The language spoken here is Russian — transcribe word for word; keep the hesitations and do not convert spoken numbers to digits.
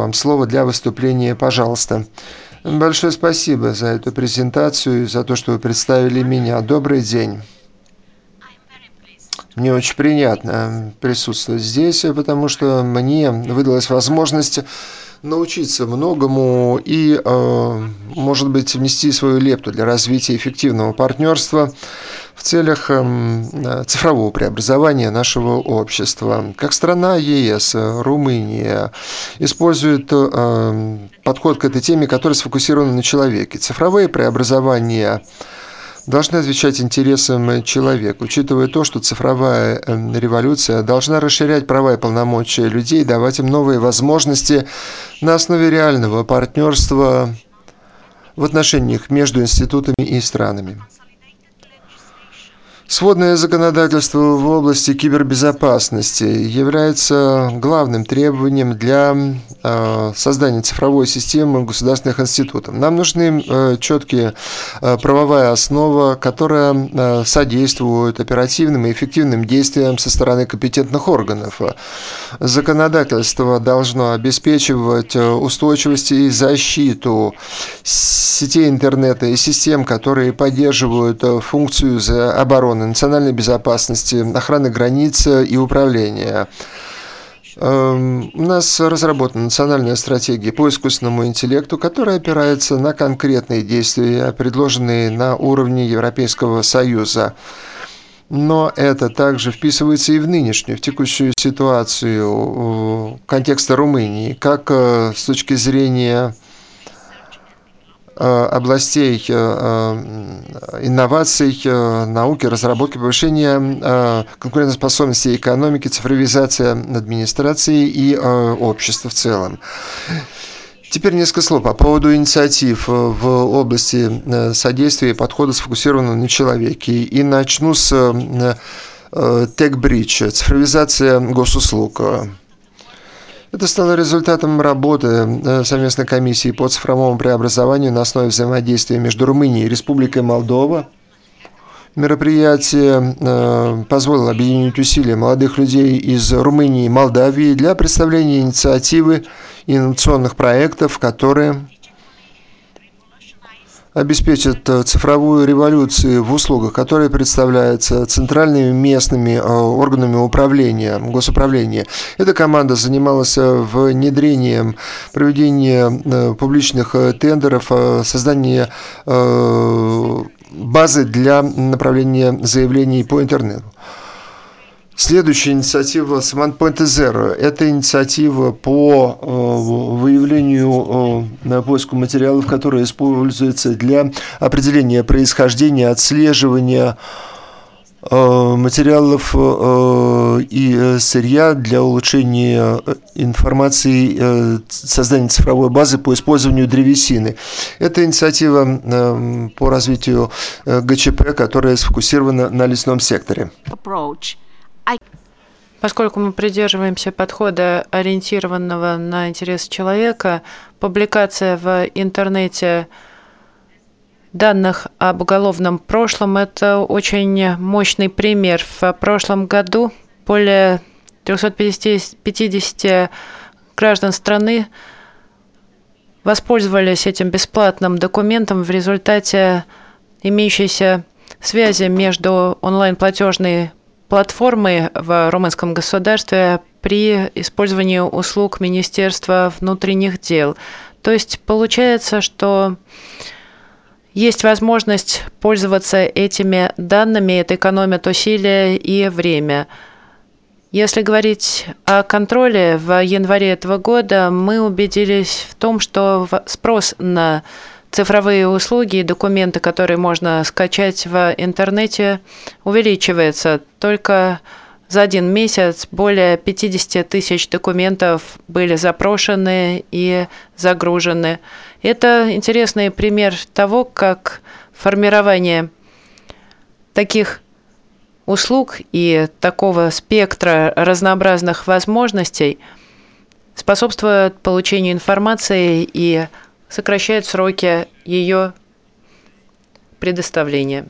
вам слово для выступления, пожалуйста. Большое спасибо за эту презентацию, за то, что вы представили меня. Добрый день. Мне очень приятно присутствовать здесь, потому что мне выдалась возможность научиться многому и, может быть, внести свою лепту для развития эффективного партнерства в целях цифрового преобразования нашего общества. Как страна ЕС, Румыния использует подход к этой теме, который сфокусирован на человеке. Цифровые преобразования должны отвечать интересам человека, учитывая то, что цифровая революция должна расширять права и полномочия людей, давать им новые возможности на основе реального партнерства в отношениях между институтами и странами. Сводное законодательство в области кибербезопасности является главным требованием для создания цифровой системы государственных институтов. Нам нужны четкие правовая основа, которая содействует оперативным и эффективным действиям со стороны компетентных органов. Законодательство должно обеспечивать устойчивость и защиту сетей интернета и систем, которые поддерживают функцию обороны, национальной безопасности, охраны границ и управления. У нас разработана национальная стратегия по искусственному интеллекту, которая опирается на конкретные действия, предложенные на уровне Европейского Союза. Но это также вписывается и в нынешнюю, в текущую ситуацию контекста Румынии, как с точки зрения областей инноваций, науки, разработки, повышения конкурентоспособности экономики, цифровизация администрации и общества в целом. Теперь несколько слов по поводу инициатив в области содействия и подхода, сфокусированного на человеке. И начну с TechBridge, цифровизация госуслуг. Это стало результатом работы совместной комиссии по цифровому преобразованию на основе взаимодействия между Румынией и Республикой Молдова. Мероприятие позволило объединить усилия молодых людей из Румынии и Молдавии для представления инициативы инновационных проектов, которые обеспечат цифровую революцию в услугах, которые представляются центральными местными органами управления, госуправления. Эта команда занималась внедрением, проведением публичных тендеров, созданием базы для направления заявлений по интернету. Следующая инициатива One Point Zero. Это инициатива по выявлению, поиску материалов, которые используются для определения происхождения, отслеживания материалов и сырья для улучшения информации, создания цифровой базы по использованию древесины. Это инициатива по развитию ГЧП, которая сфокусирована на лесном секторе. Поскольку мы придерживаемся подхода, ориентированного на интересы человека, публикация в интернете данных об уголовном прошлом – это очень мощный пример. В прошлом году более трёхсот пятидесяти граждан страны воспользовались этим бесплатным документом в результате имеющейся связи между онлайн-платежной платформой в румынском государстве при использовании услуг Министерства внутренних дел. То есть получается, что есть возможность пользоваться этими данными, это экономит усилия и время. Если говорить о контроле, в январе этого года мы убедились в том, что спрос на цифровые услуги и документы, которые можно скачать в интернете, увеличивается. Только за один месяц более пятьдесят тысяч документов были запрошены и загружены. Это интересный пример того, как формирование таких услуг и такого спектра разнообразных возможностей способствует получению информации и сокращает сроки ее предоставления.